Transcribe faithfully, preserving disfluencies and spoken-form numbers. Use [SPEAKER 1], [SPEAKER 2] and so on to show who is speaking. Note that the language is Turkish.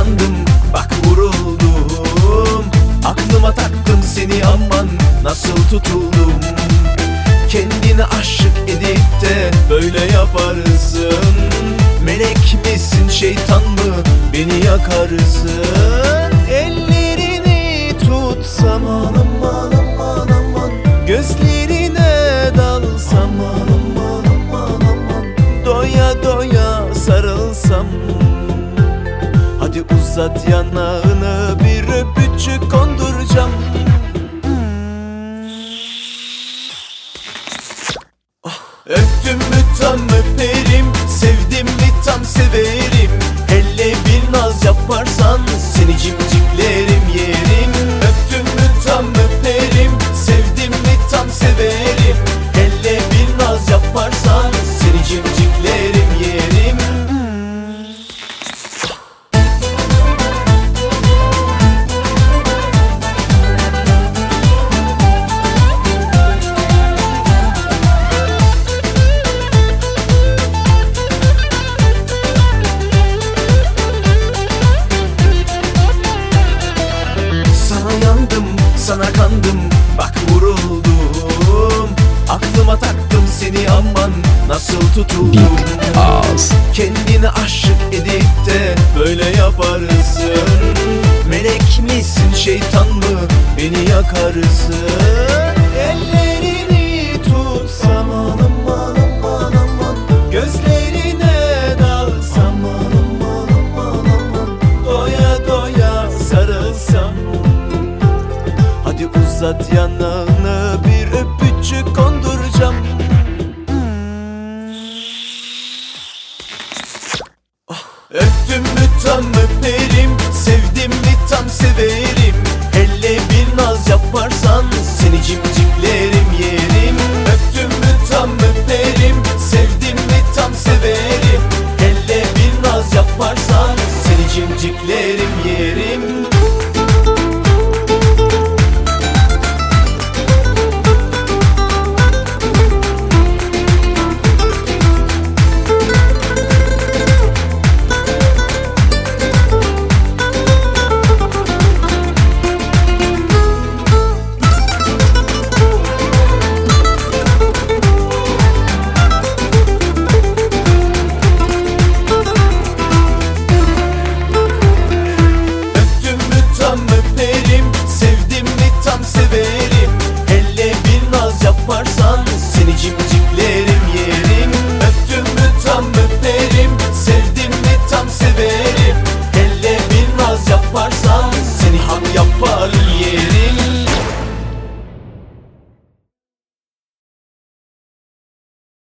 [SPEAKER 1] kandım, bak vuruldum. Aklıma taktım seni, aman nasıl tutuldum. Kendini aşık edip de böyle yaparsın. Melek misin, şeytan mı, beni yakarsın. Ellerini tutsam, aman aman aman, gözlerine dalsam, aman aman aman, doya doya sarılsam. Hadi uzat yanağını, bir öpücük konduracağım. Öptüm mü tam öperim, sevdim mi tam severim. Hele bir naz yaparsan seni cimciklerim, yerim. Öptüm mü tam öperim, sevdim mi tam severim. Hele bir naz yaparsan seni cimciklerim, yerim. Sana kandım, bak vuruldum. Aklıma taktım seni, aman nasıl tutuldum. Kendini aşık edip de böyle yaparsın. Melek misin, şeytan mı, beni yakarsın. Ellerini tutsam, aman aman aman, gözlerine dalsam, aman aman aman, doya doya sarılsam. Hadi uzat yanağını, bir öpücük konduracağım. Öptüm mü tam öperim, sevdim mi tam severim. Hele bir naz yaparsan seni cimciklerim, yerim. Öptüm mü tam öperim, sevdim mi tam severim. Hele bir naz yaparsan seni cimciklerim, yerim.